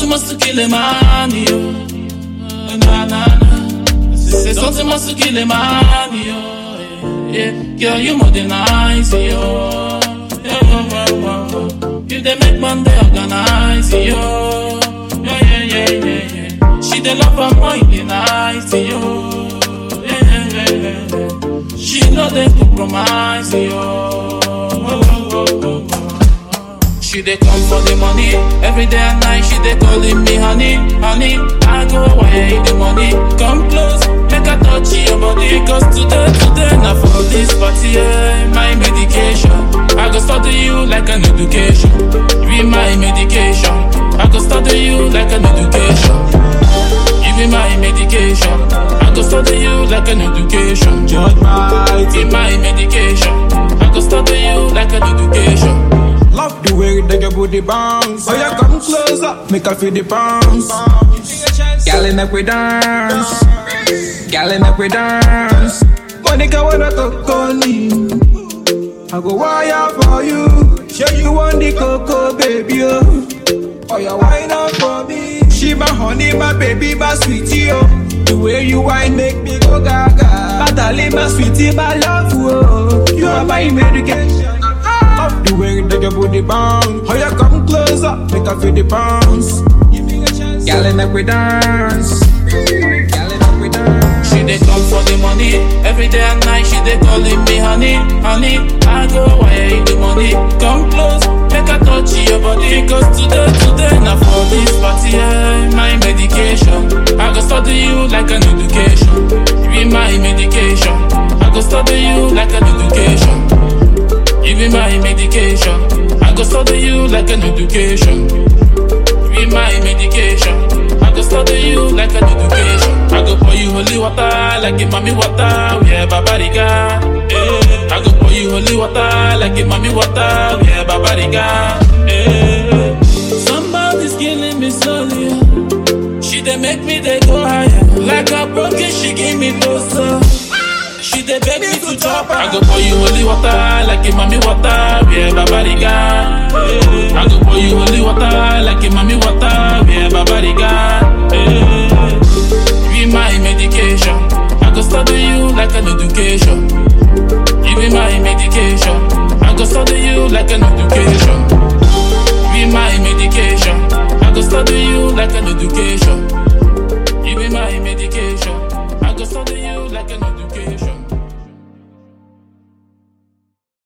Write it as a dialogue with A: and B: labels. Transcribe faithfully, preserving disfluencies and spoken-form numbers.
A: something must to kill a man, yo. Na na na. Say something must to kill a man, yo. Yeah, girl, you more than nice, yo. You they make Monday organize, yo. Yeah, yeah, yeah, yeah, yeah. She they love her mind, they nice, yo. Yeah, yeah, yeah, yeah. She know they compromise, yo. She they come for the money, every day and night she they calling me honey, honey. I go away the money, come close, make a touch your body. Cause today, today, now for this party, yeah, my medication. I go study you like an education, be my medication. I go study you like an education, you be my medication. I go study you like an education,
B: Judge right,
A: be my medication. I go study you like an education.
B: love the way that your booty bounce. Oh, yeah, come closer, make her feel the bounce. Gallin' up we dance, gallin' up we dance. Monica wanna talk on me, I go wire for you. Show you want the cocoa, baby, oh. Oh, you wine up for me. She my honey, my baby, my sweetie, oh. The way you wine make me go gaga. My darling, my sweetie, my love, oh. You are my medication. Love the way that your booty bounce. Oh, you come closer, make her feel the bounce. Gallin' up we dance, gallin' up we dance.
A: She they come for the money, every day and night she they calling me honey, honey. I go away the money, come close, make a touch your body. Cause today, today, now for this party, yeah, my medication. I go study you like an education, you be my medication. I go study you like an education, you be my medication. I go study you like an education, you be my medication. I go study you like an education. I go pour you holy water like a mommy water, yeah, babariga. Eh. I go pour you holy water like a mommy water, yeah, babariga. Eh. Somebody's killing me slowly. She they make me they go higher. Like a broken, she give me closer. She they beg me to chop her. I go pour you holy water like a mommy water, yeah, babariga. Eh. I go pour you holy water like a mommy water, yeah, babariga. Eh. You be my medication. I go study you like an education. You be my medication. I go study you like an education. You be my medication. I go study you like an education.